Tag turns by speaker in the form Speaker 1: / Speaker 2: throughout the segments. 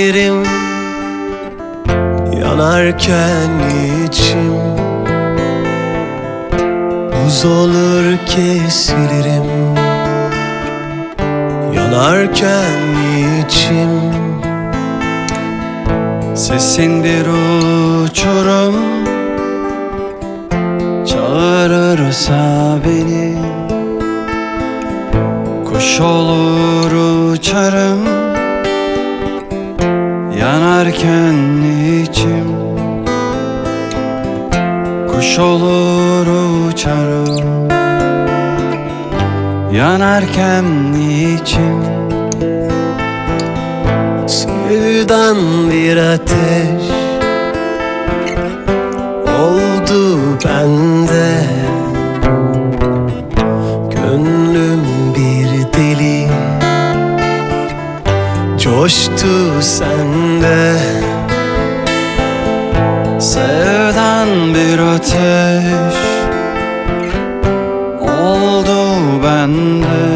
Speaker 1: bilirim, yanarken içim buz olur kesilirim. Yanarken içim sesin bir uçurum, çağırırsa beni kuş olur uçarım. Yanarken içim kuş olur uçarım. Yanarken içim sevdan bir ateş oldu bende. Gönlüm bir deli, coştu sende. Sevdan bir ateş oldu bende.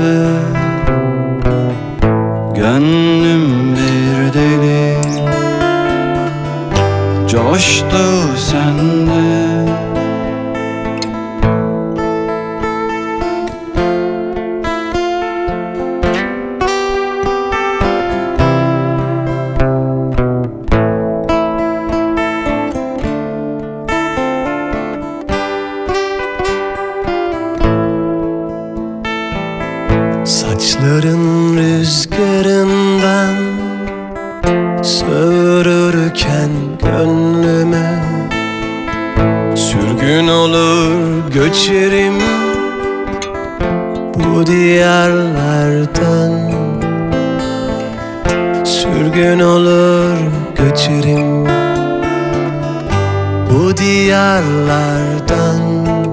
Speaker 1: Gönlüm bir deli, coştu sende. Saçların rüzgarından sövürürken gönlüme sürgün olur göçerim bu diyarlardan. Sürgün olur göçerim bu diyarlardan.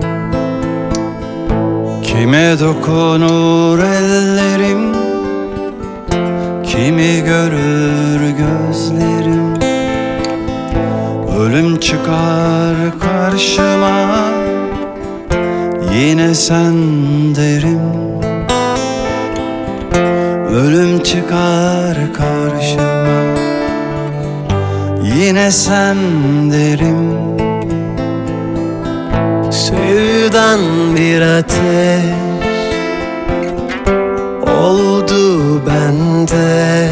Speaker 1: Kime dokunur ellerim, kimi görür gözlerim. Ölüm çıkar karşıma, yine sen derim. Ölüm çıkar karşıma, yine sen derim. Sevdan bir ateş oldu bende.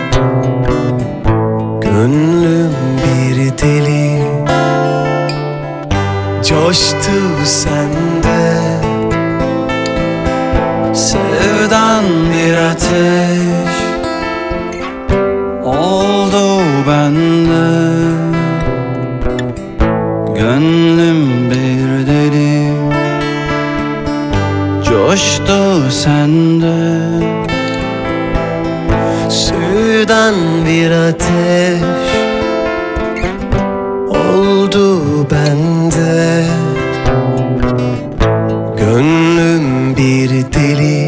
Speaker 1: Gönlüm bir deli, coştu sende. Sevdan bir ateş oldu bende. Gönlüm bir deli, coştu sende. Sevdan bir ateş oldu bende. Gönlüm bir deli,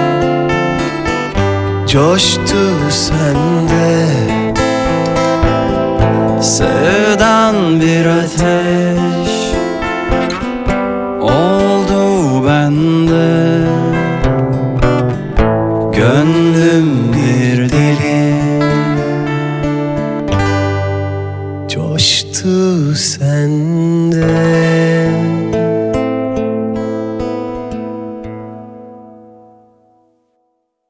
Speaker 1: coştu sende. Sevdan bir ateş oldu bende. Gönlüm bir deli, coştu sende.